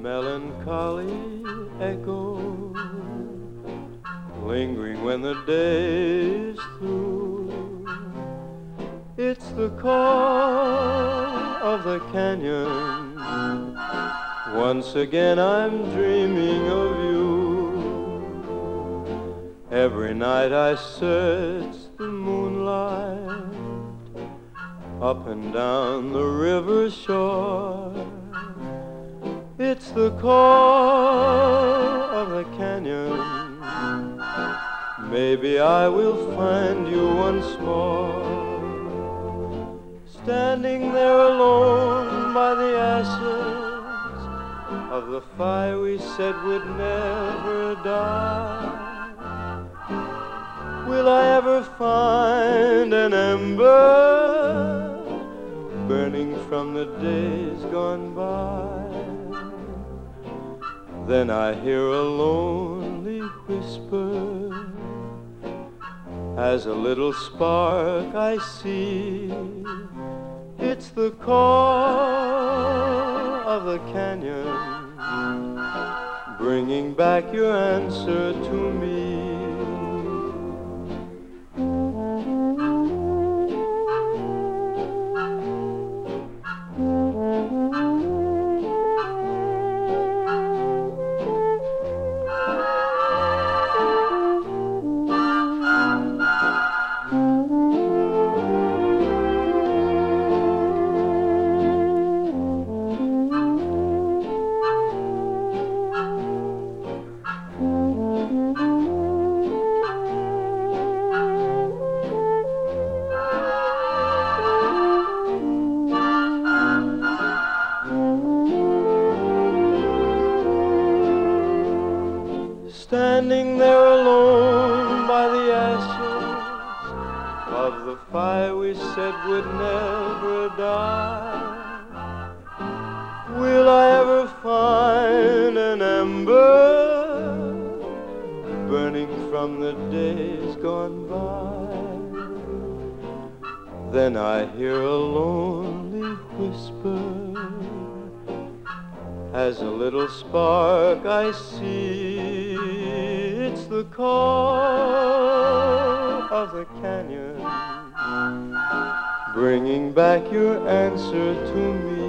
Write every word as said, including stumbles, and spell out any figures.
melancholy echo, lingering when the day is through. It's the call of the canyon. Once again I'm dreaming of you. Every night I search the moonlight up and down the river shore. It's the call of the canyon. Maybe I will find you once more. Standing there alone by the ashes of the fire we said would never die. Will I ever find an ember burning from the days gone by? Then I hear a lonely whisper as a little spark I see. It's the call of the canyon, bringing back your answer to me. Standing there alone by the ashes of the fire we said would never die. Will I ever find an ember burning from the days gone by? Then I hear a lonely whisper as a little spark I see. It's the call of the canyon, bringing back your answer to me.